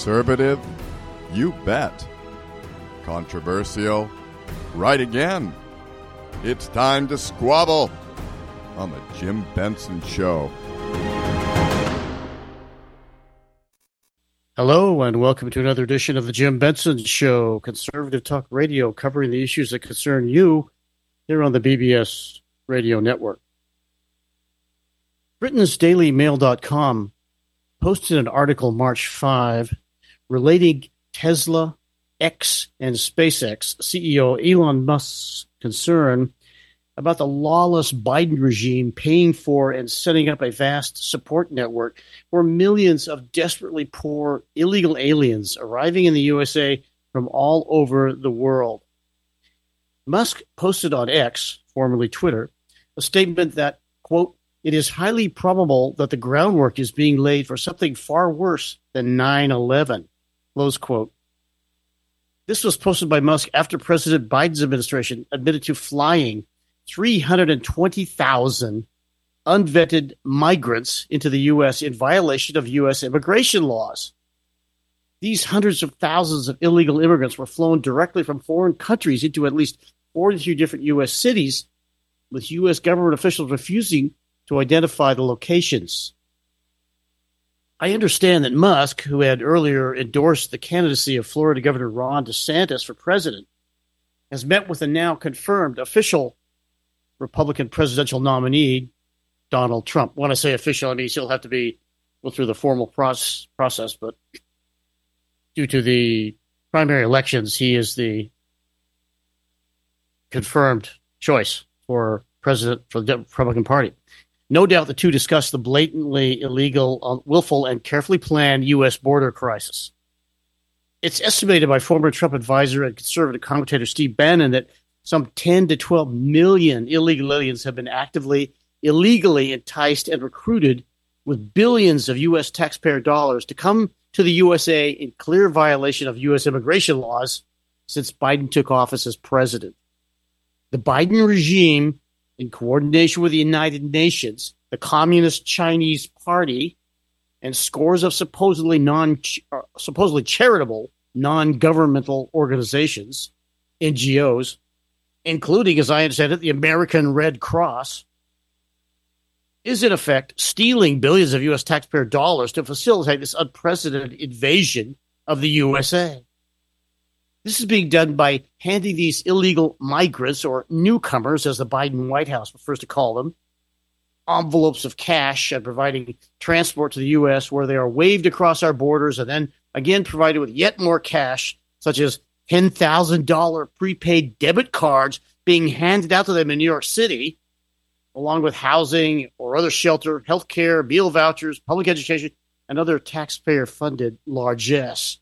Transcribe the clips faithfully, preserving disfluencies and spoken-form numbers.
Conservative? You bet. Controversial? Right again. It's time to squabble on the Jim Benson Show. Hello, and welcome to another edition of the Jim Benson Show, conservative talk radio covering the issues that concern you here on the B B S Radio Network. Britain's Daily Mail dot com posted an article March fifth relating Tesla, X, and SpaceX C E O Elon Musk's concern about the lawless Biden regime paying for and setting up a vast support network for millions of desperately poor illegal aliens arriving in the U S A from all over the world. Musk posted on X, formerly Twitter, a statement that, quote, "It is highly probable that the groundwork is being laid for something far worse than nine eleven, close quote. This was posted by Musk after President Biden's administration admitted to flying three hundred twenty thousand unvetted migrants into the U S in violation of U S immigration laws. These hundreds of thousands of illegal immigrants were flown directly from foreign countries into at least forty-three different U S cities, with U S government officials refusing to identify the locations." I understand that Musk, who had earlier endorsed the candidacy of Florida Governor Ron DeSantis for president, has met with the now confirmed official Republican presidential nominee, Donald Trump. When I say official, I mean he'll have to be go through the formal process, process, but due to the primary elections, he is the confirmed choice for president for the Republican Party. No doubt the two discussed the blatantly illegal, willful, and carefully planned U S border crisis. It's estimated by former Trump advisor and conservative commentator Steve Bannon that some ten to twelve million illegal aliens have been actively, illegally enticed and recruited with billions of U S taxpayer dollars to come to the U S A in clear violation of U S immigration laws since Biden took office as president. The Biden regime, in coordination with the United Nations, the Communist Chinese Party, and scores of supposedly non uh, supposedly charitable non-governmental organizations, N G Os, including, as I understand it, the American Red Cross, is in effect stealing billions of U S taxpayer dollars to facilitate this unprecedented invasion of the U S A. This is being done by handing these illegal migrants, or newcomers, as the Biden White House prefers to call them, envelopes of cash and providing transport to the U S where they are waved across our borders and then again provided with yet more cash, such as ten thousand dollars prepaid debit cards being handed out to them in New York City, along with housing or other shelter, health care, meal vouchers, public education, and other taxpayer-funded largesse.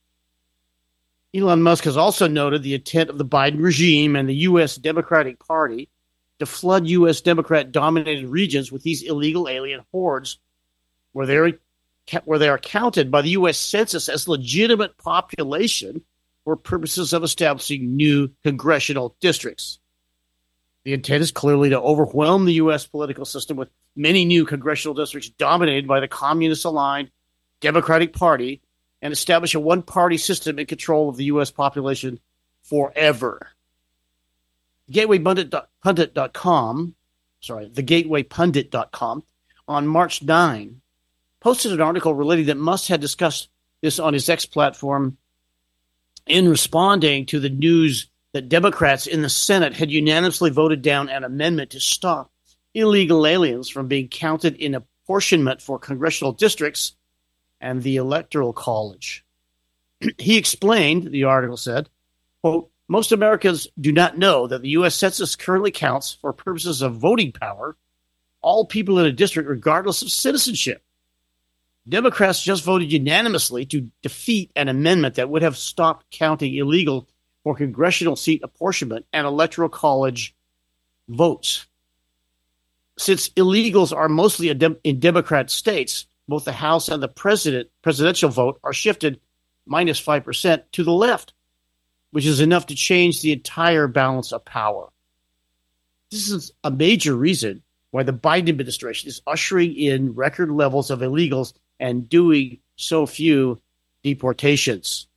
Elon Musk has also noted the intent of the Biden regime and the U S Democratic Party to flood U S Democrat-dominated regions with these illegal alien hordes, where they are, where they are counted by the U S Census as legitimate population for purposes of establishing new congressional districts. The intent is clearly to overwhelm the U S political system with many new congressional districts dominated by the communist-aligned Democratic Party and establish a one-party system in control of the U S population forever. Gateway Pundit dot com, sorry, the Gateway Pundit dot com, on March ninth, posted an article relating that Musk had discussed this on his X platform in responding to the news that Democrats in the Senate had unanimously voted down an amendment to stop illegal aliens from being counted in apportionment for congressional districts and the Electoral College. He explained, the article said, quote, "Most Americans do not know that the U S Census currently counts, for purposes of voting power, all people in a district regardless of citizenship. Democrats just voted unanimously to defeat an amendment that would have stopped counting illegal for congressional seat apportionment and Electoral College votes. Since illegals are mostly in Democrat states, both the House and the president presidential vote are shifted minus five percent to the left, which is enough to change the entire balance of power. This is a major reason why the Biden administration is ushering in record levels of illegals and doing so few deportations.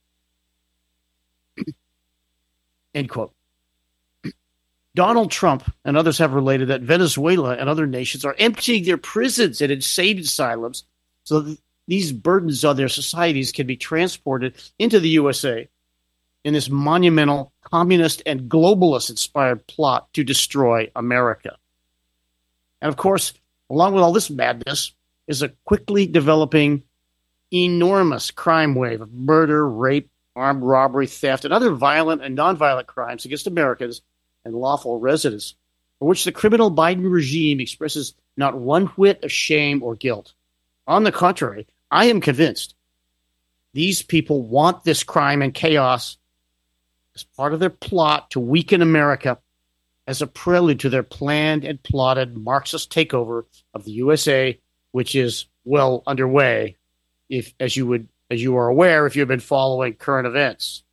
End quote. Donald Trump and others have related that Venezuela and other nations are emptying their prisons and insane asylums so that these burdens on their societies can be transported into the U S A in this monumental communist and globalist-inspired plot to destroy America. And of course, along with all this madness is a quickly developing enormous crime wave of murder, rape, armed robbery, theft, and other violent and nonviolent crimes against Americans and lawful residents, for which the criminal Biden regime expresses not one whit of shame or guilt. On the contrary, I am convinced these people want this crime and chaos as part of their plot to weaken America as a prelude to their planned and plotted Marxist takeover of the U S A, which is well underway, if as you would as you are aware if you've been following current events.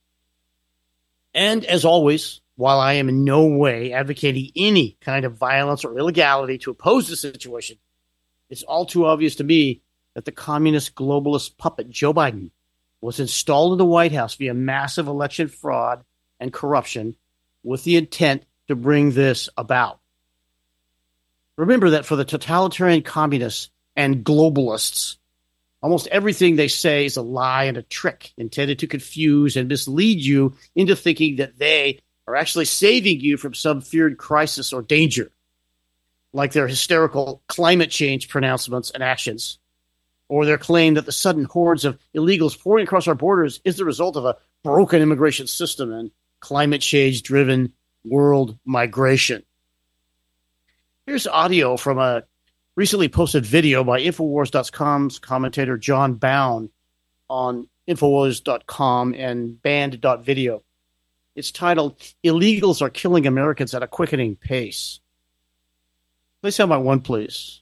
And as always, while I am in no way advocating any kind of violence or illegality to oppose the situation, it's all too obvious to me that the communist globalist puppet Joe Biden was installed in the White House via massive election fraud and corruption with the intent to bring this about. Remember that for the totalitarian communists and globalists, almost everything they say is a lie and a trick intended to confuse and mislead you into thinking that they are actually saving you from some feared crisis or danger, like their hysterical climate change pronouncements and actions, or their claim that the sudden hordes of illegals pouring across our borders is the result of a broken immigration system and climate change-driven world migration. Here's audio from a recently posted video by Infowars dot com's commentator John Bound on Infowars dot com and Band dot video. It's titled, "Illegals Are Killing Americans at a Quickening Pace." Play sound bite one, please.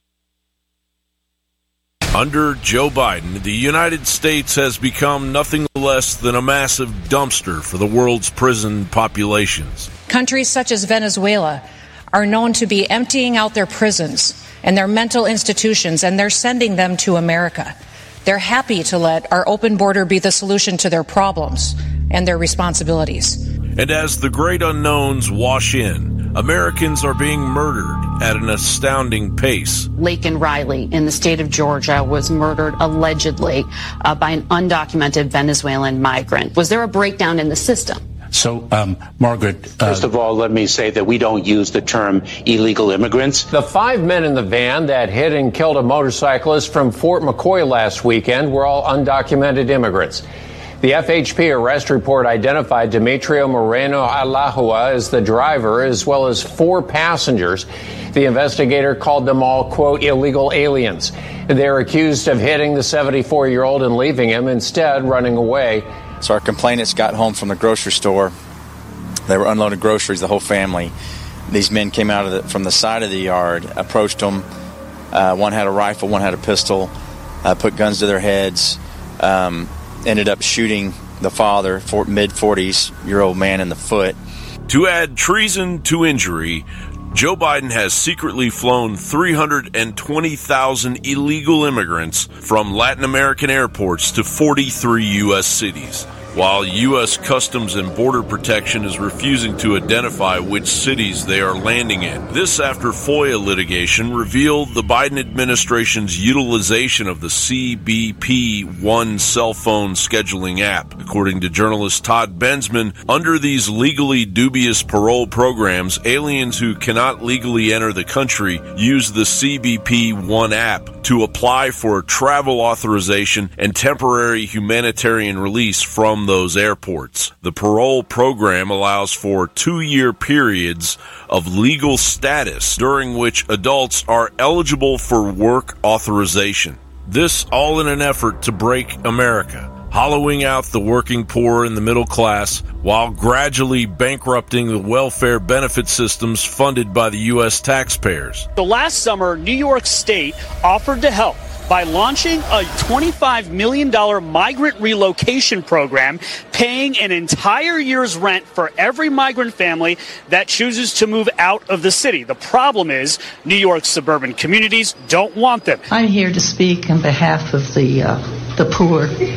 Under Joe Biden, the United States has become nothing less than a massive dumpster for the world's prison populations. Countries such as Venezuela are known to be emptying out their prisons and their mental institutions, and they're sending them to America. They're happy to let our open border be the solution to their problems and their responsibilities. And as the great unknowns wash in, Americans are being murdered at an astounding pace. Laken Riley in the state of Georgia was murdered allegedly uh, by an undocumented Venezuelan migrant. Was there a breakdown in the system? So, um, Margaret... Uh, First of all, let me say that we don't use the term illegal immigrants. The five men in the van that hit and killed a motorcyclist from Fort McCoy last weekend were all undocumented immigrants. The F H P arrest report identified Demetrio Moreno Alahua as the driver, as well as four passengers. The investigator called them all, quote, illegal aliens. They're accused of hitting the seventy-four-year-old and leaving him, instead running away. So our complainants got home from the grocery store. They were unloading groceries, the whole family. These men came out of the, from the side of the yard, approached them. Uh, one had a rifle, one had a pistol, uh, put guns to their heads, um, ended up shooting the father, mid-forties-year-old man, in the foot. To add treason to injury, Joe Biden has secretly flown three hundred twenty thousand illegal immigrants from Latin American airports to forty-three U S cities, while U S Customs and Border Protection is refusing to identify which cities they are landing in. This after FOIA litigation revealed the Biden administration's utilization of the C B P One cell phone scheduling app. According to journalist Todd Bensman, under these legally dubious parole programs, aliens who cannot legally enter the country use the C B P One app to apply for travel authorization and temporary humanitarian release from those airports. The parole program allows for two-year periods of legal status during which adults are eligible for work authorization. This all in an effort to break America, hollowing out the working poor and the middle class while gradually bankrupting the welfare benefit systems funded by the U S taxpayers. So last summer, New York State offered to help by launching a twenty-five million dollars migrant relocation program, paying an entire year's rent for every migrant family that chooses to move out of the city. The problem is New York's suburban communities don't want them. I'm here to speak on behalf of the uh, the poor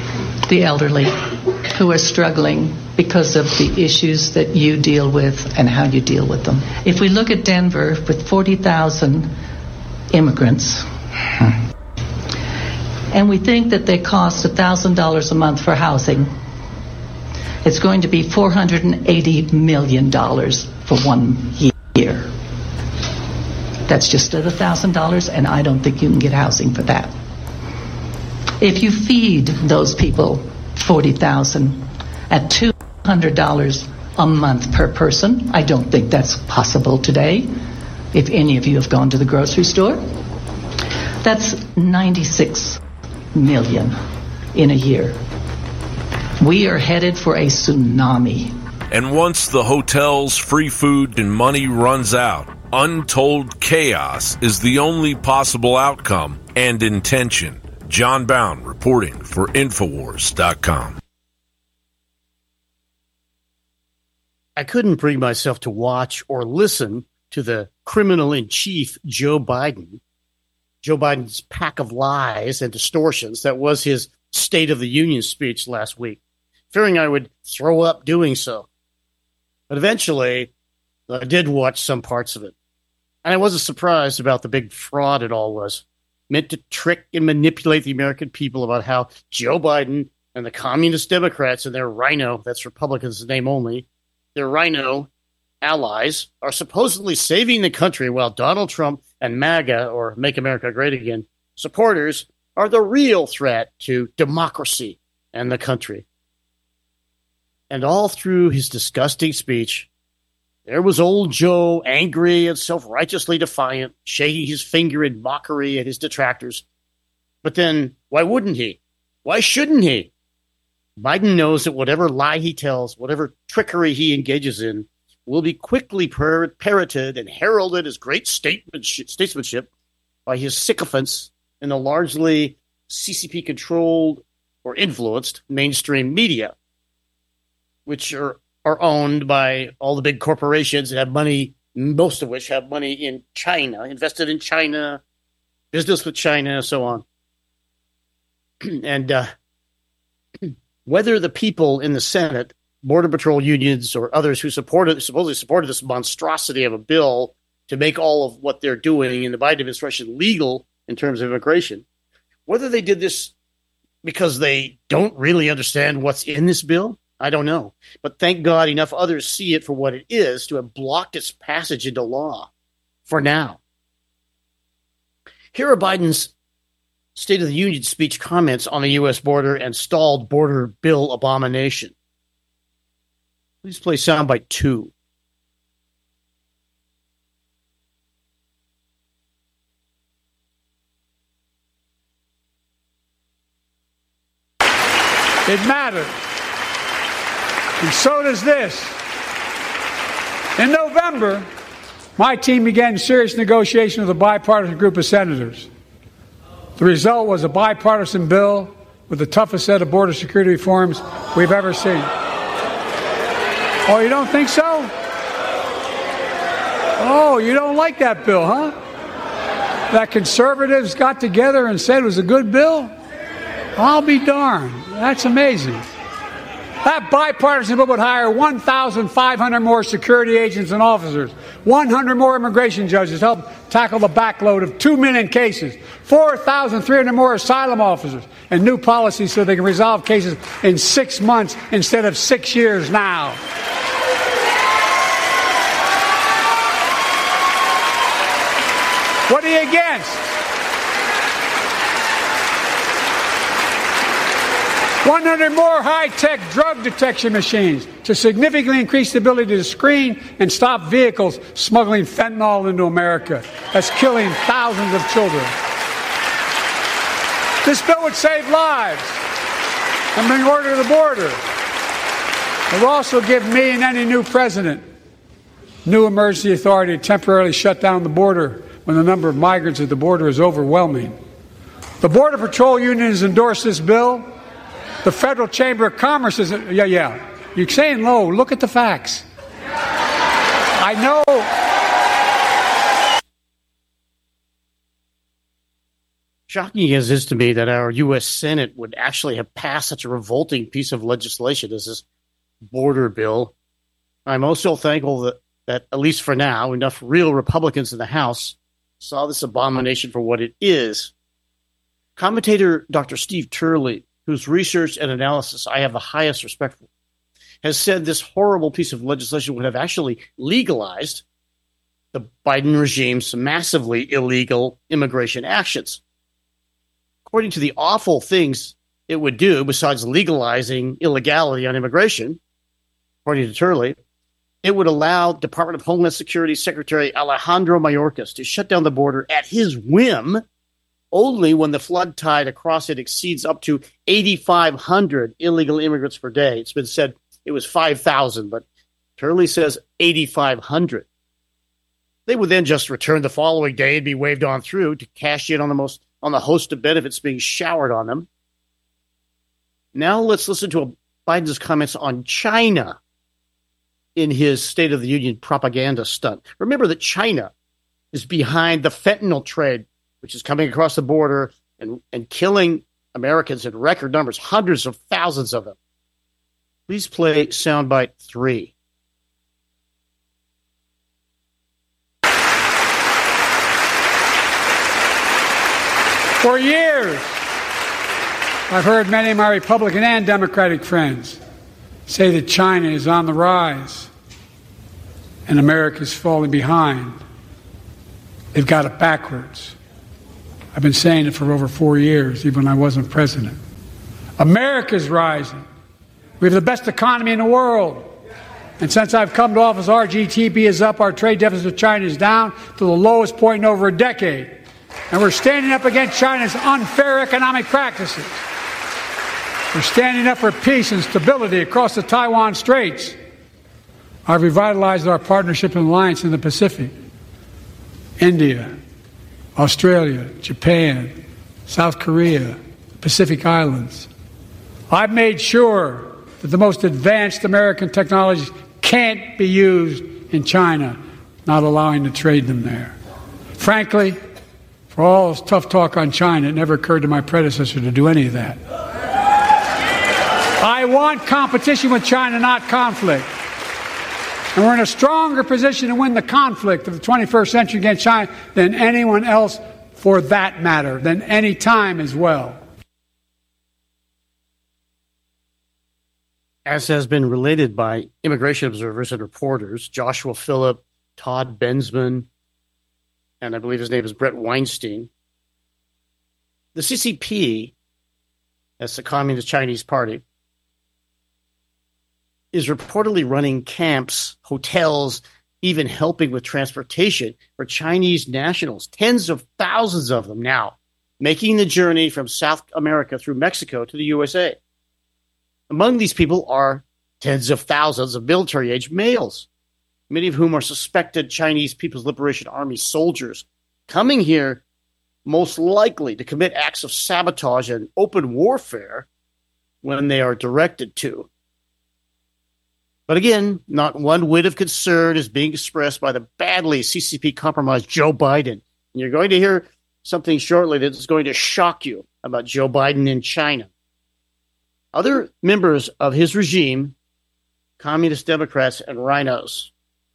the elderly who are struggling because of the issues that you deal with and how you deal with them. If we look at Denver with forty thousand immigrants, and we think that they cost one thousand dollars a month for housing, it's going to be four hundred eighty million dollars for one year. That's just at one thousand dollars, and I don't think you can get housing for that. If you feed those people forty thousand dollars at two hundred dollars a month per person, I don't think that's possible today. If any of you have gone to the grocery store, that's ninety-six million in a year. We are headed for a tsunami. And once the hotel's free food and money runs out, untold chaos is the only possible outcome and intention. John Bound reporting for Infowars dot com. I couldn't bring myself to watch or listen to the criminal-in-chief, Joe Biden. Joe Biden's pack of lies and distortions that was his State of the Union speech last week, fearing I would throw up doing so. But eventually, I did watch some parts of it. And I wasn't surprised about the big fraud it all was, meant to trick and manipulate the American people about how Joe Biden and the communist Democrats and their rhino, that's Republicans' name only, their rhino allies are supposedly saving the country while Donald Trump and MAGA, or Make America Great Again, supporters are the real threat to democracy and the country. And all through his disgusting speech, there was old Joe, angry and self-righteously defiant, shaking his finger in mockery at his detractors. But then, why wouldn't he? Why shouldn't he? Biden knows that whatever lie he tells, whatever trickery he engages in, will be quickly par- parroted and heralded as great statesmanship, statesmanship by his sycophants in the largely C C P-controlled or influenced mainstream media, which are, are owned by all the big corporations that have money, most of which have money in China, invested in China, business with China, so on. And uh, whether the people in the Senate, Border Patrol unions, or others who supported supposedly supported this monstrosity of a bill to make all of what they're doing in the Biden administration legal in terms of immigration, whether they did this because they don't really understand what's in this bill, I don't know. But thank God enough others see it for what it is to have blocked its passage into law for now. Here are Biden's State of the Union speech comments on the U S border and stalled border bill abomination. Please play soundbite two. It matters. And so does this. In November, my team began serious negotiation with a bipartisan group of senators. The result was a bipartisan bill with the toughest set of border security reforms we've ever seen. Oh, you don't think so? Oh, you don't like that bill, huh? That conservatives got together and said it was a good bill? I'll be darned. That's amazing. That bipartisan bill would hire one thousand five hundred more security agents and officers, one hundred more immigration judges to help tackle the backload of two million cases, four thousand three hundred more asylum officers, and new policies so they can resolve cases in six months instead of six years now. What are you against? one hundred more high-tech drug detection machines to significantly increase the ability to screen and stop vehicles smuggling fentanyl into America. That's killing thousands of children. This bill would save lives and bring order to the border. It will also give me and any new president new emergency authority to temporarily shut down the border when the number of migrants at the border is overwhelming. The Border Patrol Union has endorsed this bill. The Federal Chamber of Commerce is, yeah, yeah. You're saying low. Look at the facts. I know. Shocking as it is to me that our U S Senate would actually have passed such a revolting piece of legislation as this border bill. I'm also thankful that, that, at least for now, enough real Republicans in the House saw this abomination for what it is. Commentator Doctor Steve Turley, whose research and analysis I have the highest respect for, has said this horrible piece of legislation would have actually legalized the Biden regime's massively illegal immigration actions. According to the awful things it would do, besides legalizing illegality on immigration, according to Turley, it would allow Department of Homeland Security Secretary Alejandro Mayorkas to shut down the border at his whim only when the flood tide across it exceeds up to eighty-five hundred illegal immigrants per day. It's been said it was five thousand, but Turley says eighty-five hundred. They would then just return the following day and be waved on through to cash in on the most on the host of benefits being showered on them. Now let's listen to Biden's comments on China in his State of the Union propaganda stunt. Remember that China is behind the fentanyl trade, which is coming across the border and, and killing Americans in record numbers, hundreds of thousands of them. Please play soundbite three. For years, I've heard many of my Republican and Democratic friends say that China is on the rise and America is falling behind. They've got it backwards. I've been saying it for over four years, even when I wasn't president. America's rising. We have the best economy in the world. And since I've come to office, our G D P is up, our trade deficit with China is down to the lowest point in over a decade. And we're standing up against China's unfair economic practices. We're standing up for peace and stability across the Taiwan Straits. I've revitalized our partnership and alliance in the Pacific. India, Australia, Japan, South Korea, Pacific Islands. I've made sure that the most advanced American technologies can't be used in China, not allowing to trade them there. Frankly, for all this tough talk on China, it never occurred to my predecessor to do any of that. I want competition with China, not conflict. And we're in a stronger position to win the conflict of the twenty-first century against China than anyone else, for that matter, than any time as well. As has been related by immigration observers and reporters, Joshua Phillip, Todd Bensman, and I believe his name is Brett Weinstein, the C C P, that's the Communist Chinese Party, is reportedly running camps, hotels, even helping with transportation for Chinese nationals, tens of thousands of them now, making the journey from South America through Mexico to the U S A. Among these people are tens of thousands of military-age males, many of whom are suspected Chinese People's Liberation Army soldiers, coming here most likely to commit acts of sabotage and open warfare when they are directed to. But again, not one whit of concern is being expressed by the badly C C P compromised Joe Biden. And you're going to hear something shortly that is going to shock you about Joe Biden in China. Other members of his regime, communist Democrats and rhinos.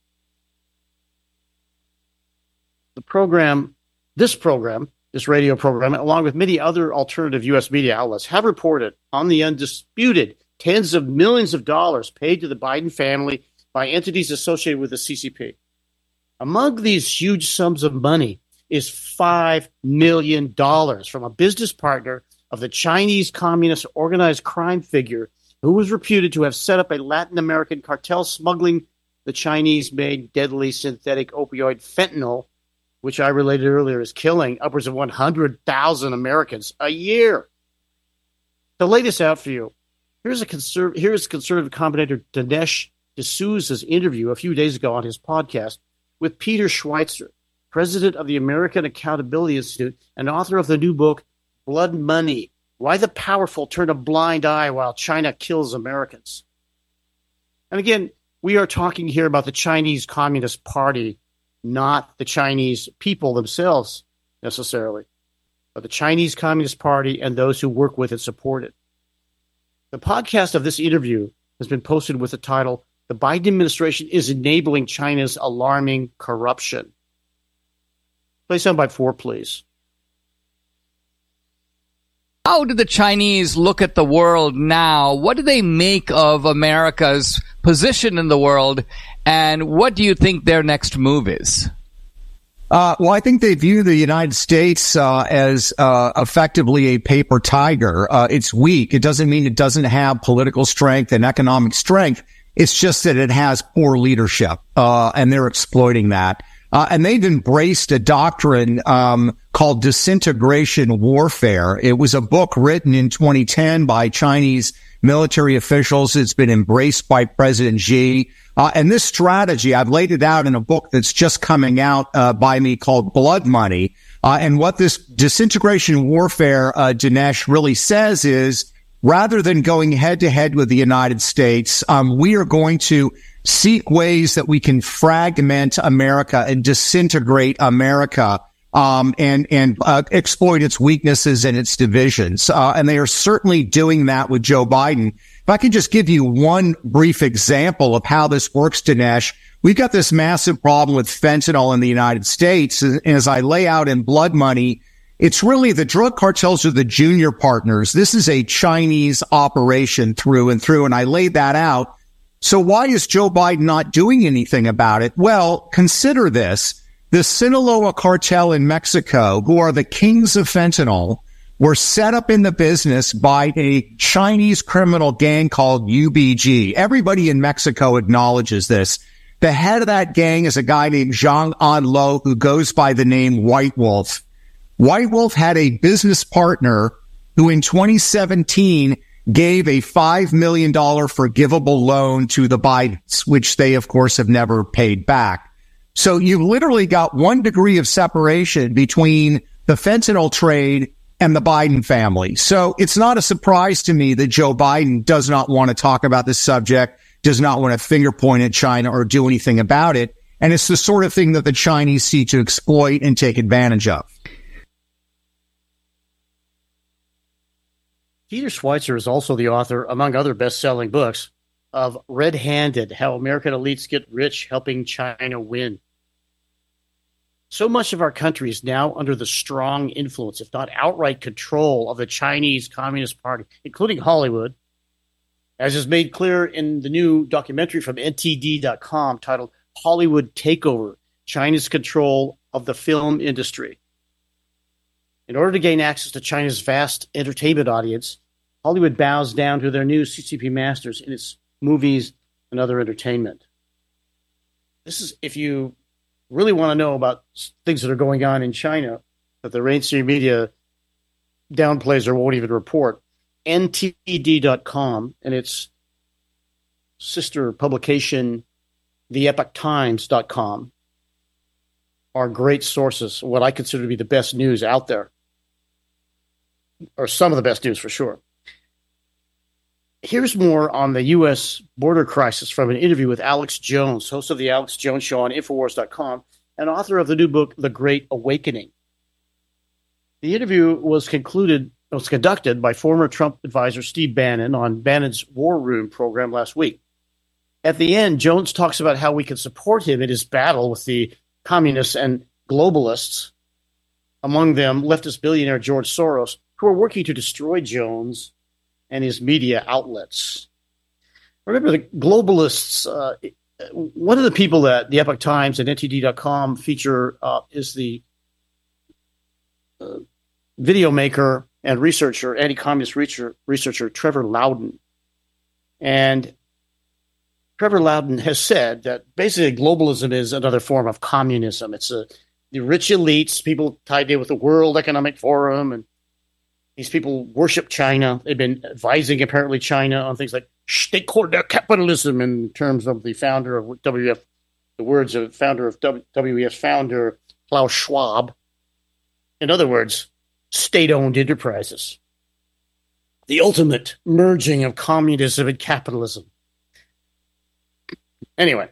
The program, this program, this radio program, along with many other alternative U S media outlets, have reported on the undisputed tens of millions of dollars paid to the Biden family by entities associated with the C C P. Among these huge sums of money is five million dollars from a business partner of the Chinese communist organized crime figure who was reputed to have set up a Latin American cartel smuggling the Chinese-made deadly synthetic opioid fentanyl, which I related earlier is killing upwards of one hundred thousand Americans a year. To lay this out for you, here's a conserv- here's conservative commentator Dinesh D'Souza's interview a few days ago on his podcast with Peter Schweitzer, president of the American Accountability Institute and author of the new book, Blood Money, Why the Powerful Turn a Blind Eye While China Kills Americans. And again, we are talking here about the Chinese Communist Party, not the Chinese people themselves necessarily. of the Chinese Communist Party and those who work with and support it. The podcast of this interview has been posted with the title, "The Biden Administration is Enabling China's Alarming Corruption." Play soundbite four, please. How do the Chinese look at the world now? What do they make of America's position in the world? And what do you think their next move is? Uh, well, I think they view the United States uh, as uh, effectively a paper tiger. Uh, it's weak. It doesn't mean it doesn't have political strength and economic strength. It's just that it has poor leadership, uh, and they're exploiting that. Uh, and they've embraced a doctrine um, called disintegration warfare. It was a book written in twenty ten by Chinese military officials. It's been embraced by President Xi. Uh, and this strategy, I've laid it out in a book that's just coming out uh, by me called Blood Money. Uh, and what this disintegration warfare, uh, Dinesh, really says is, rather than going head-to-head with the United States, um, we are going to seek ways that we can fragment America and disintegrate America um, and and uh, exploit its weaknesses and its divisions. Uh, and they are certainly doing that with Joe Biden. If I can just give you one brief example of how this works, Dinesh, we've got this massive problem with fentanyl in the United States. And as I lay out in Blood Money, it's really the drug cartels are the junior partners. This is a Chinese operation through and through, and I laid that out. So why is Joe Biden not doing anything about it? Well, consider this. The Sinaloa cartel in Mexico, who are the kings of fentanyl, were set up in the business by a Chinese criminal gang called U B G. Everybody in Mexico acknowledges this. The head of that gang is a guy named Zhang Anlo, who goes by the name White Wolf. White Wolf had a business partner who in twenty seventeen gave a five million dollars forgivable loan to the Bidens, which they, of course, have never paid back. So you've literally got one degree of separation between the fentanyl trade and the Biden family. So it's not a surprise to me that Joe Biden does not want to talk about this subject, does not want to finger point at China or do anything about it. And it's the sort of thing that the Chinese see to exploit and take advantage of. Peter Schweitzer is also the author, among other best-selling books, of Red-Handed, How American Elites Get Rich Helping China Win. So much of our country is now under the strong influence, if not outright control, of the Chinese Communist Party, including Hollywood, as is made clear in the new documentary from N T D dot com titled Hollywood Takeover, China's Control of the Film Industry. In order to gain access to China's vast entertainment audience, Hollywood bows down to their new C C P masters in its movies and other entertainment. This is, if you really want to know about things that are going on in China that the mainstream media downplays or won't even report, N T D dot com and its sister publication, the epoch times dot com, are great sources, what I consider to be the best news out there, or some of the best news for sure. Here's more on the U S border crisis from an interview with Alex Jones, host of the Alex Jones Show on Infowars dot com and author of the new book, The Great Awakening. The interview was concluded was conducted by former Trump advisor Steve Bannon on Bannon's War Room program last week. At the end, Jones talks about how we can support him in his battle with the communists and globalists, among them leftist billionaire George Soros, who are working to destroy Jones and his media outlets. Remember, the globalists, uh, one of the people that the Epoch Times and N T D dot com feature uh, is the uh, video maker and researcher, anti-communist researcher, researcher Trevor Loudon. And Trevor Loudon has said that basically globalism is another form of communism. It's a, the rich elites, people tied in with the World Economic Forum, and these people worship China. They've been advising, apparently, China on things like stakeholder capitalism in terms of the founder of W F, the words of founder of W E F founder Klaus Schwab. In other words, state-owned enterprises. The ultimate merging of communism and capitalism. Anyway,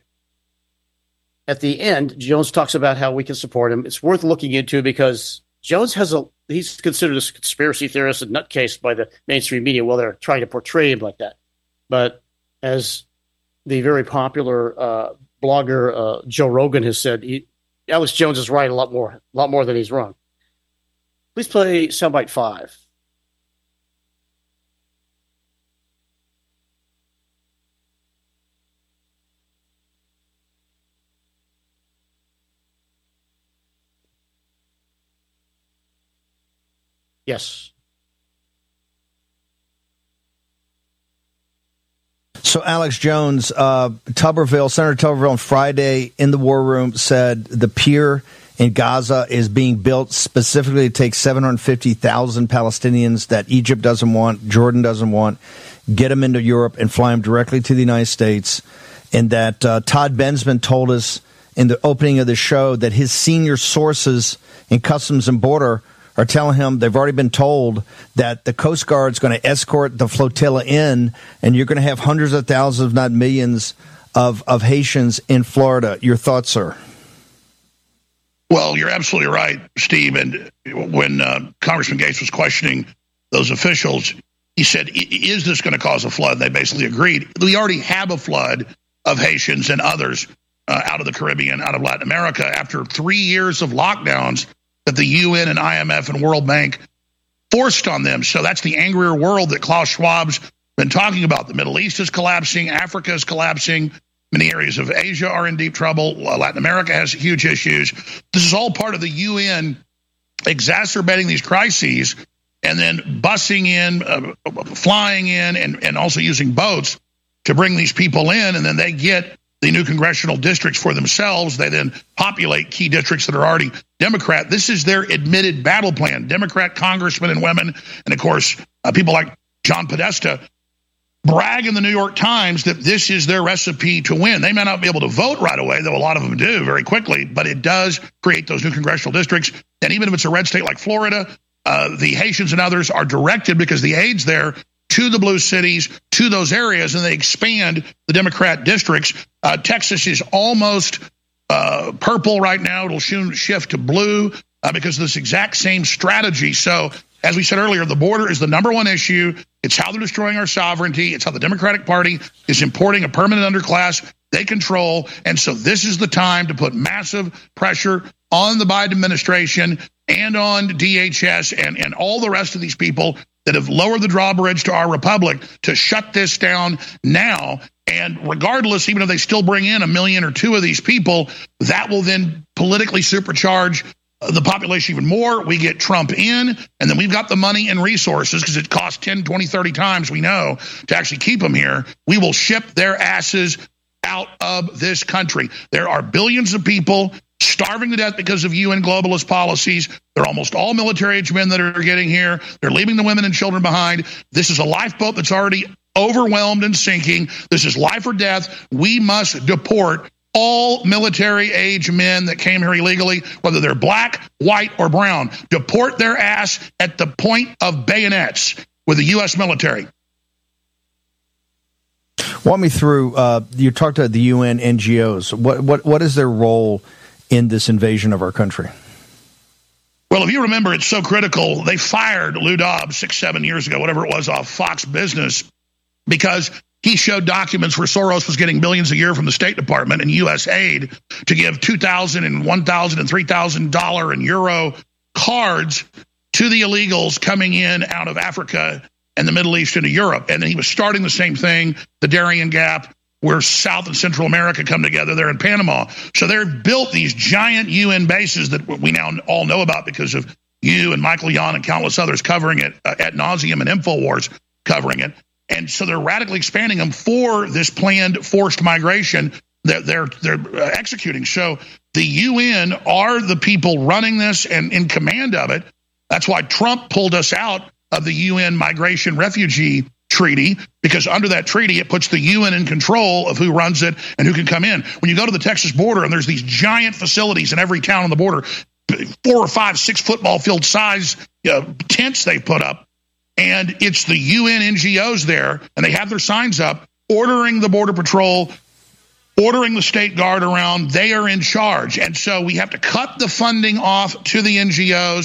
at the end, Jones talks about how we can support him. It's worth looking into because Jones has a he's considered a conspiracy theorist and nutcase by the mainstream media. Well, they're trying to portray him like that. But as the very popular uh, blogger uh, Joe Rogan has said, he, Alex Jones is right a lot more, a lot more than he's wrong. Please play soundbite five. Yes. So Alex Jones, uh, Tuberville, Senator Tuberville on Friday in the War Room said the pier in Gaza is being built specifically to take seven hundred fifty thousand Palestinians that Egypt doesn't want, Jordan doesn't want, get them into Europe and fly them directly to the United States. And that uh, Todd Bensman told us in the opening of the show that his senior sources in Customs and Border are telling him they've already been told that the Coast Guard's going to escort the flotilla in, and you're going to have hundreds of thousands, if not millions, of, of Haitians in Florida. Your thoughts, sir? Well, you're absolutely right, Steve. And when uh, Congressman Gates was questioning those officials, he said, is this going to cause a flood? They basically agreed. We already have a flood of Haitians and others uh, out of the Caribbean, out of Latin America, after three years of lockdowns that the U N and I M F and World Bank forced on them. So that's the angrier world that Klaus Schwab's been talking about. The Middle East is collapsing. Africa is collapsing. Many areas of Asia are in deep trouble. Latin America has huge issues. This is all part of the U N exacerbating these crises and then busing in, uh, flying in, and, and also using boats to bring these people in. And then they get the new congressional districts for themselves. They then populate key districts that are already Democrat. This is their admitted battle plan. Democrat congressmen and women, and of course, uh, people like John Podesta, brag in the New York Times that this is their recipe to win. They may not be able to vote right away, though a lot of them do very quickly, but it does create those new congressional districts. And even if it's a red state like Florida, uh, the Haitians and others are directed, because the aid's there, to the blue cities, to those areas, and they expand the Democrat districts. Uh, Texas is almost uh, purple right now. It'll soon shift to blue uh, because of this exact same strategy. So, as we said earlier, the border is the number one issue. It's how they're destroying our sovereignty. It's how the Democratic Party is importing a permanent underclass they control. And so this is the time to put massive pressure on the Biden administration and on D H S and, and all the rest of these people that have lowered the drawbridge to our republic to shut this down now. And regardless, even if they still bring in a million or two of these people, that will then politically supercharge the population even more. We get Trump in, and then we've got the money and resources, because it costs ten, twenty, thirty times, we know, to actually keep them here. We will ship their asses out of this country. There are billions of people starving to death because of U N globalist policies. They're almost all military-age men that are getting here. They're leaving the women and children behind. This is a lifeboat that's already overwhelmed and sinking. This is life or death. We must deport all military-age men that came here illegally, whether they're black, white, or brown. Deport their ass at the point of bayonets with the U S military. Walk me through, uh, you talked about the U N N G Os. What, what, what is their role in this invasion of our country? Well, if you remember, it's so critical. They fired Lou Dobbs six, seven years ago, whatever it was, off Fox Business, because he showed documents where Soros was getting billions a year from the State Department and U S aid to give two thousand dollars and one thousand dollars and three thousand dollars and euro cards to the illegals coming in out of Africa and the Middle East into Europe. And then he was starting the same thing, the Darien Gap, where South and Central America come together. They're in Panama. So they've built these giant U N bases that we now all know about because of you and Michael Yon and countless others covering it uh, ad nauseum, and InfoWars covering it. And so they're radically expanding them for this planned forced migration that they're, they're uh, executing. So the U N are the people running this and in command of it. That's why Trump pulled us out of the U N Migration Refugee Treaty, because under that treaty, it puts the U N in control of who runs it and who can come in. When you go to the Texas border and there's these giant facilities in every town on the border, four or five, six football field size you know, tents they put up, and it's the U N N G Os there, and they have their signs up ordering the Border Patrol, ordering the State Guard around. They are in charge. And so we have to cut the funding off to the N G Os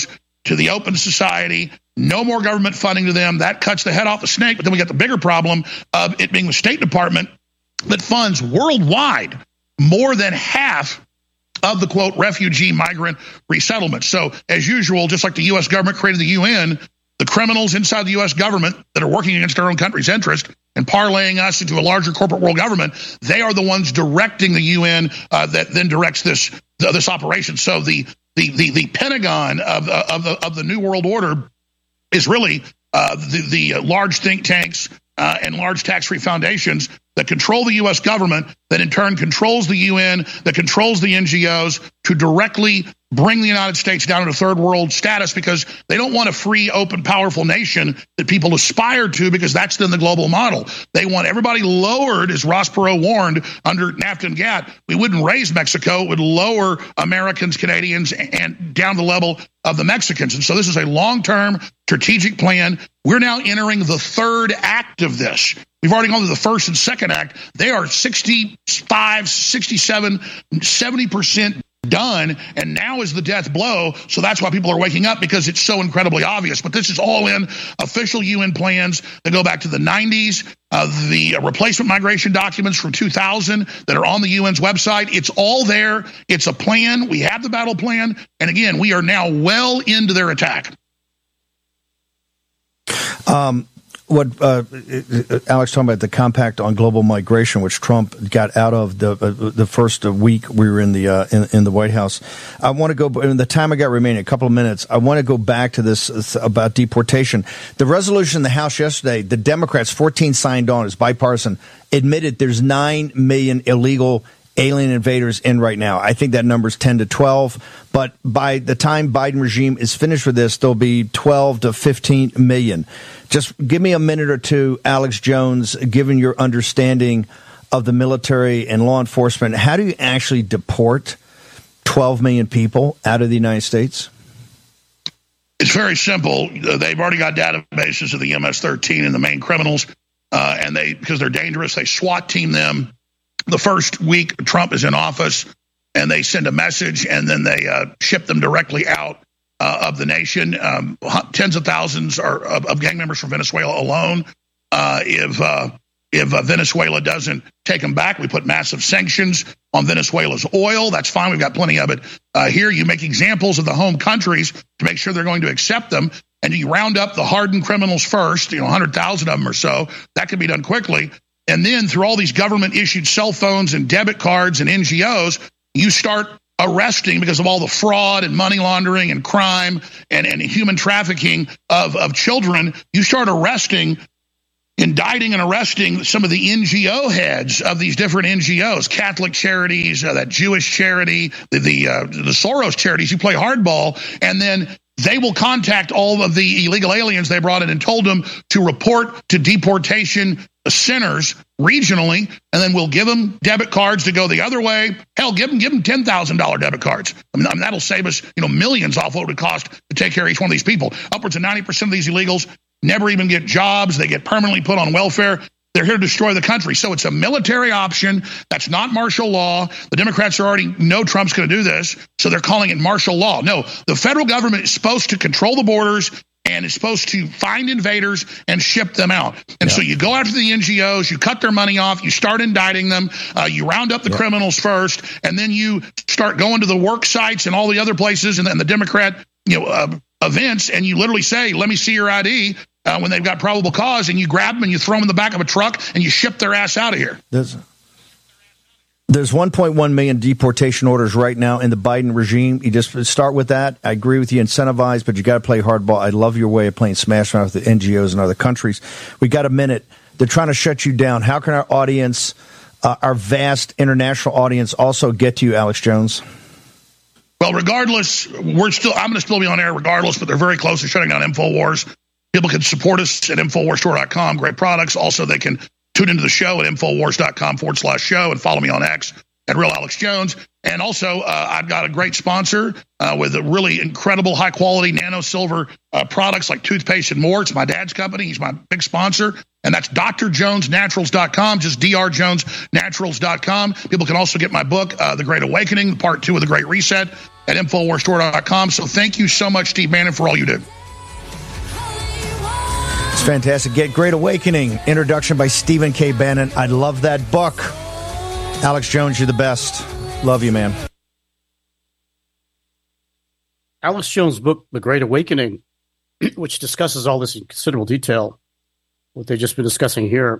to the open society. No more government funding to them. That cuts the head off the snake. But then we got the bigger problem of it being the State Department that funds worldwide more than half of the, quote, refugee migrant resettlement. So, as usual, just like the U S government created the U N, the criminals inside the U S government that are working against our own country's interest and parlaying us into a larger corporate world government, they are the ones directing the U N uh, that then directs this uh, this operation. So the the the, the Pentagon of, uh, of, the, of the New World Order is really uh, the, the uh, large think tanks uh, and large tax-free foundations that control the U S government, that in turn controls the U N, that controls the N G Os to directly bring the United States down into third world status, because they don't want a free, open, powerful nation that people aspire to, because that's then the global model. They want everybody lowered, as Ross Perot warned, under NAFTA and GATT. We wouldn't raise Mexico. It would lower Americans, Canadians, and down the level of the Mexicans. And so this is a long-term strategic plan. We're now entering the third act of this. We've already gone to the first and second act. They are sixty-five, sixty-seven, seventy percent done, and now is the death blow. So that's why people are waking up, because it's so incredibly obvious. But this is all in official U N plans that go back to the nineties, uh, the replacement migration documents from two thousand that are on the U N's website. It's all there. It's a plan. We have the battle plan. And again, we are now well into their attack. Um, What uh, Alex talking about the compact on global migration, which Trump got out of the uh, the first week we were in the uh, in, in the White House. I want to go in the time I got remaining, a couple of minutes. I want to go back to this about deportation. The resolution in the House yesterday, the Democrats, fourteen signed on, is bipartisan, admitted there's nine million illegal alien invaders in right now. I think that number's ten to twelve, but by the time Biden regime is finished with this, there'll be twelve to fifteen million. Just give me a minute or two, Alex Jones, given your understanding of the military and law enforcement, how do you actually deport twelve million people out of the United States? It's very simple. They've already got databases of the M S thirteen and the main criminals, uh, and they, because they're dangerous, they SWAT team them the first week Trump is in office, and they send a message, and then they uh, ship them directly out uh, of the nation. Um, tens of thousands are, of, of gang members from Venezuela alone. Uh, if uh, if uh, Venezuela doesn't take them back, we put massive sanctions on Venezuela's oil. That's fine. We've got plenty of it uh, here. You make examples of the home countries to make sure they're going to accept them, and you round up the hardened criminals first, you know, one hundred thousand of them or so. That can be done quickly. And then through all these government-issued cell phones and debit cards and N G Os, you start arresting, because of all the fraud and money laundering and crime and, and human trafficking of, of children, you start arresting, indicting and arresting some of the N G O heads of these different N G Os, Catholic charities, uh, that Jewish charity, the the, uh, the Soros charities. You play hardball, and then they will contact all of the illegal aliens they brought in and told them to report to deportation centers regionally, and then we'll give them debit cards to go the other way. Hell, give them give them ten thousand dollars debit cards. I mean, I mean, that'll save us, you know, millions off what it would cost to take care of each one of these people. Upwards of ninety percent of these illegals never even get jobs. They get permanently put on welfare. They're here to destroy the country. So it's a military option. That's not martial law. The Democrats already know Trump's going to do this, so they're calling it martial law. No, the federal government is supposed to control the borders, and is supposed to find invaders and ship them out. And yeah. so you go after the N G Os, you cut their money off, you start indicting them, uh, you round up the yeah. criminals first, and then you start going to the work sites and all the other places and then the Democrat you know, uh, events, and you literally say, let me see your I D uh, when they've got probable cause, and you grab them and you throw them in the back of a truck and you ship their ass out of here. There's- There's one point one million deportation orders right now in the Biden regime. You just start with that. I agree with you, incentivize, but you got to play hardball. I love your way of playing smash around with the N G Os and other countries. We got a minute. They're trying to shut you down. How can our audience, uh, our vast international audience, also get to you, Alex Jones? Well, regardless, we're still. I'm going to still be on air regardless, but they're very close to shutting down InfoWars. People can support us at Infowars Store dot com. Great products. Also, they can tune into the show at Infowars.com forward slash show and follow me on X at Real Alex Jones. And also, uh, I've got a great sponsor uh, with a really incredible, high-quality nano silver uh, products like toothpaste and more. It's my dad's company. He's my big sponsor. And that's D R Jones Naturals dot com, just D R Jones Naturals dot com. People can also get my book, uh, The Great Awakening, part two of The Great Reset. at infowars store dot com. So thank you so much, Steve Bannon, for all you do. It's fantastic. Get Great Awakening, introduction by Stephen K. Bannon. I love that book. Alex Jones, you're the best. Love you, man. Alex Jones' book, The Great Awakening, which discusses all this in considerable detail, what they've just been discussing here,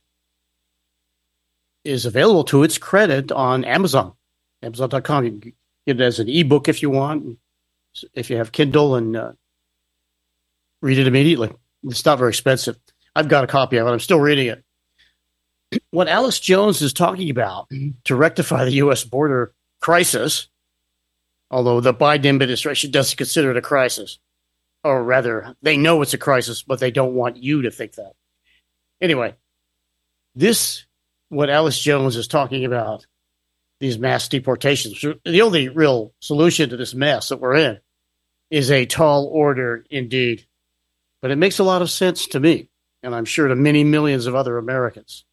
is available to its credit on Amazon, amazon dot com. You can get it as an ebook if you want, if you have Kindle, and uh, read it immediately. It's not very expensive. I've got a copy of it. I'm still reading it. What Alex Jones is talking about to rectify the U S border crisis, although the Biden administration doesn't consider it a crisis, or rather, they know it's a crisis, but they don't want you to think that. Anyway, this, what Alex Jones is talking about, these mass deportations, the only real solution to this mess that we're in is a tall order indeed. But it makes a lot of sense to me, and I'm sure to many millions of other Americans.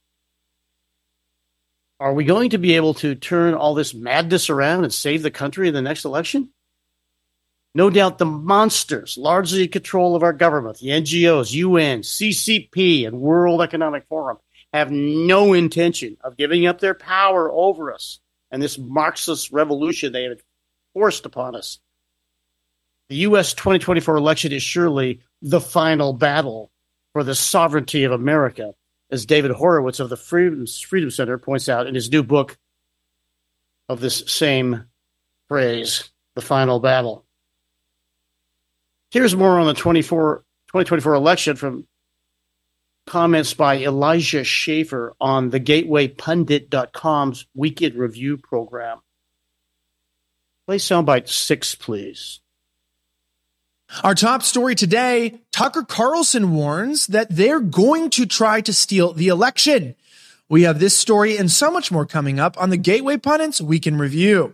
Are we going to be able to turn all this madness around and save the country in the next election? No doubt the monsters largely in control of our government, the N G Os, U N, C C P, and World Economic Forum, have no intention of giving up their power over us and this Marxist revolution they have forced upon us. The U S twenty twenty-four election is surely the final battle for the sovereignty of America, as David Horowitz of the Freedom, Freedom Center points out in his new book of this same phrase, The Final Battle. Here's more on the twenty twenty-four election from comments by Elijah Schaffer on the gateway pundit dot com's Weekend Review program. Play soundbite six, please. Our top story today, Tucker Carlson warns that they're going to try to steal the election. We have this story and so much more coming up on the Gateway Pundit's Weekend Review.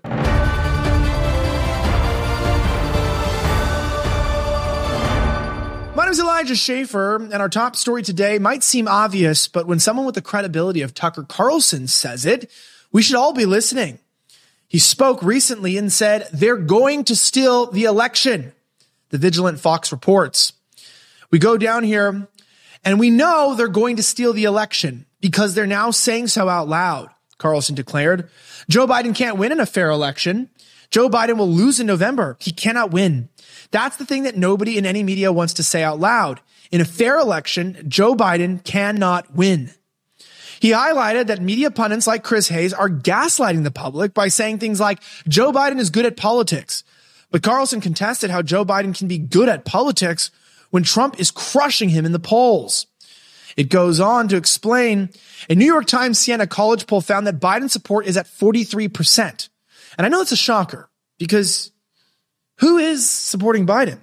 My name is Elijah Schaffer, and our top story today might seem obvious, but when someone with the credibility of Tucker Carlson says it, we should all be listening. He spoke recently and said, they're going to steal the election. The Vigilant Fox reports. We go down here and we know they're going to steal the election because they're now saying so out loud. Carlson declared, Joe Biden can't win in a fair election. Joe Biden will lose in November. He cannot win. That's the thing that nobody in any media wants to say out loud. In a fair election, Joe Biden cannot win. He highlighted that media pundits like Chris Hayes are gaslighting the public by saying things like, Joe Biden is good at politics. But Carlson contested how Joe Biden can be good at politics when Trump is crushing him in the polls. It goes on to explain, a New York Times Siena College poll found that Biden's support is at forty-three percent. And I know it's a shocker because who is supporting Biden?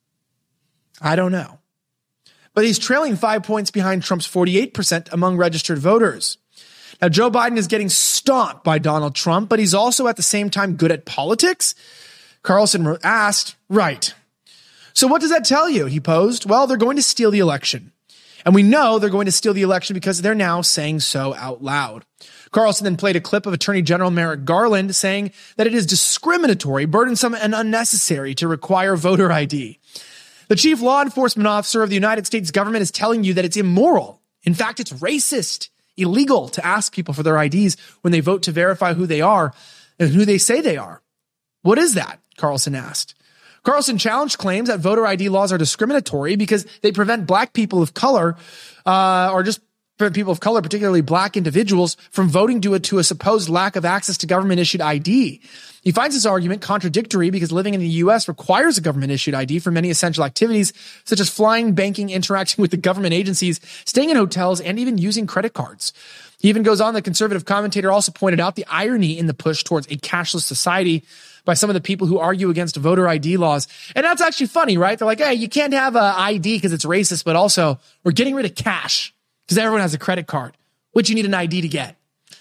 I don't know. But he's trailing five points behind Trump's forty-eight percent among registered voters. Now, Joe Biden is getting stomped by Donald Trump, but he's also at the same time good at politics. Carlson asked, right. So what does that tell you? He posed, well, they're going to steal the election. And we know they're going to steal the election because they're now saying so out loud. Carlson then played a clip of Attorney General Merrick Garland saying that it is discriminatory, burdensome, and unnecessary to require voter I D. The chief law enforcement officer of the United States government is telling you that it's immoral. In fact, it's racist, illegal to ask people for their I Ds when they vote to verify who they are and who they say they are. What is that? Carlson asked. Carlson challenged claims that voter I D laws are discriminatory because they prevent black people of color, uh, or just people of color, particularly black individuals, from voting due to a supposed lack of access to government-issued I D. He finds this argument contradictory because living in the U S requires a government-issued I D for many essential activities, such as flying, banking, interacting with the government agencies, staying in hotels, and even using credit cards. He even goes on, the conservative commentator also pointed out the irony in the push towards a cashless society by some of the people who argue against voter I D laws. And that's actually funny, right? They're like, hey, you can't have a I D because it's racist, but also we're getting rid of cash because everyone has a credit card, which you need an I D to get.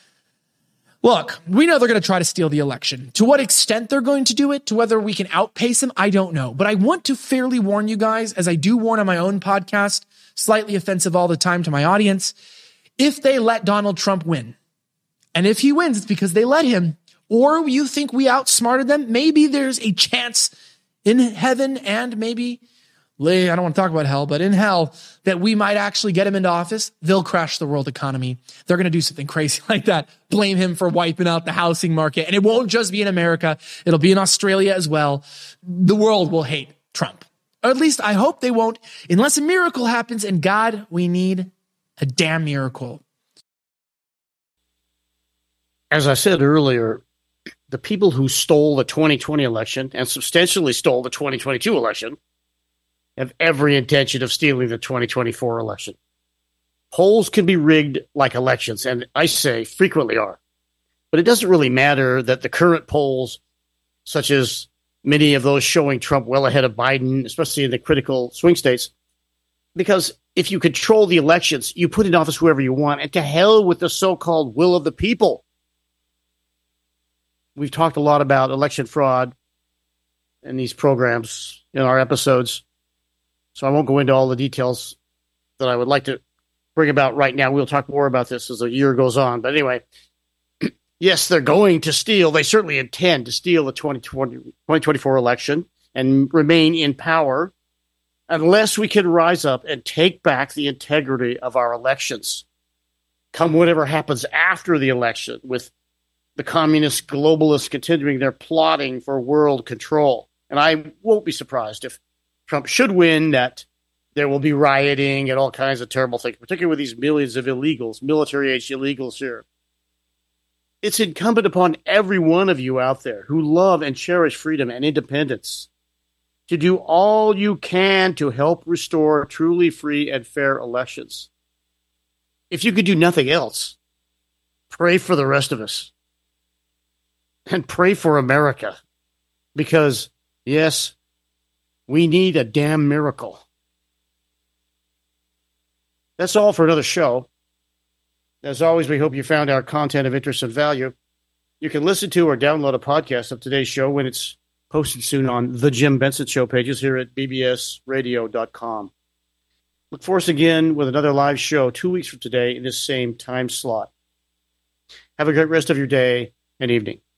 Look, we know they're going to try to steal the election. To what extent they're going to do it, to whether we can outpace them, I don't know. But I want to fairly warn you guys, as I do warn on my own podcast, slightly offensive all the time to my audience, if they let Donald Trump win, and if he wins, it's because they let him, or you think we outsmarted them, maybe there's a chance in heaven and maybe, I don't want to talk about hell, but in hell, that we might actually get him into office. They'll crash the world economy. They're going to do something crazy like that. Blame him for wiping out the housing market. And it won't just be in America. It'll be in Australia as well. The world will hate Trump. Or at least I hope they won't, unless a miracle happens. And God, we need a damn miracle. As I said earlier, the people who stole the twenty twenty election and substantially stole the twenty twenty-two election have every intention of stealing the twenty twenty-four election. Polls can be rigged like elections, and I say frequently are. But it doesn't really matter that the current polls, such as many of those showing Trump well ahead of Biden, especially in the critical swing states, because if you control the elections, you put in office whoever you want, and to hell with the so-called will of the people. We've talked a lot about election fraud in these programs, in our episodes, so I won't go into all the details that I would like to bring about right now. We'll talk more about this as the year goes on. But anyway, yes, they're going to steal. They certainly intend to steal the twenty twenty, twenty twenty-four election and remain in power unless we can rise up and take back the integrity of our elections. Come whatever happens after the election, with the communist globalists continuing their plotting for world control. And I won't be surprised if Trump should win, that there will be rioting and all kinds of terrible things, particularly with these millions of illegals, military-aged illegals here. It's incumbent upon every one of you out there who love and cherish freedom and independence to do all you can to help restore truly free and fair elections. If you could do nothing else, pray for the rest of us. And pray for America. Because, yes, we need a damn miracle. That's all for another show. As always, we hope you found our content of interest and value. You can listen to or download a podcast of today's show when it's posted soon on the Jim Benson Show pages here at b b s radio dot com. Look for us again with another live show two weeks from today in this same time slot. Have a great rest of your day and evening.